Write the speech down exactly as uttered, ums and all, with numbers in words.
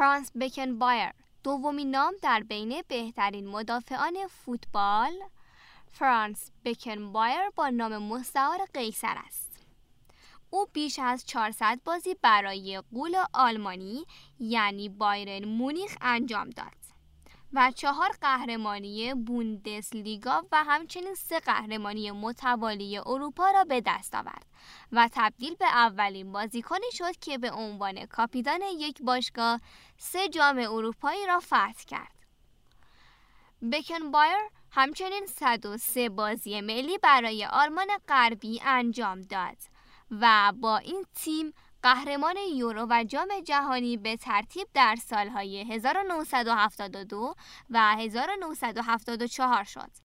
فرانس بکنبایر، دومین نام در بین بهترین مدافعان فوتبال. فرانس بکنبایر با نام مستعار قیصر است. او بیش از چهارصد بازی برای غول آلمانی یعنی بایرن مونیخ انجام داد و چهار قهرمانی بوندسلیگا و همچنین سه قهرمانی متوالی اروپا را به دست آورد و تبدیل به اولین بازیکنی شد که به عنوان کاپیتان یک باشگاه سه جام اروپایی را فتح کرد. بکنبایر همچنین صد و سه بازی ملی برای آلمان غربی انجام داد و با این تیم قهرمان یورو و جام جهانی به ترتیب در سالهای هزار و نهصد و هفتاد و دو و هزار و نهصد و هفتاد و چهار شد.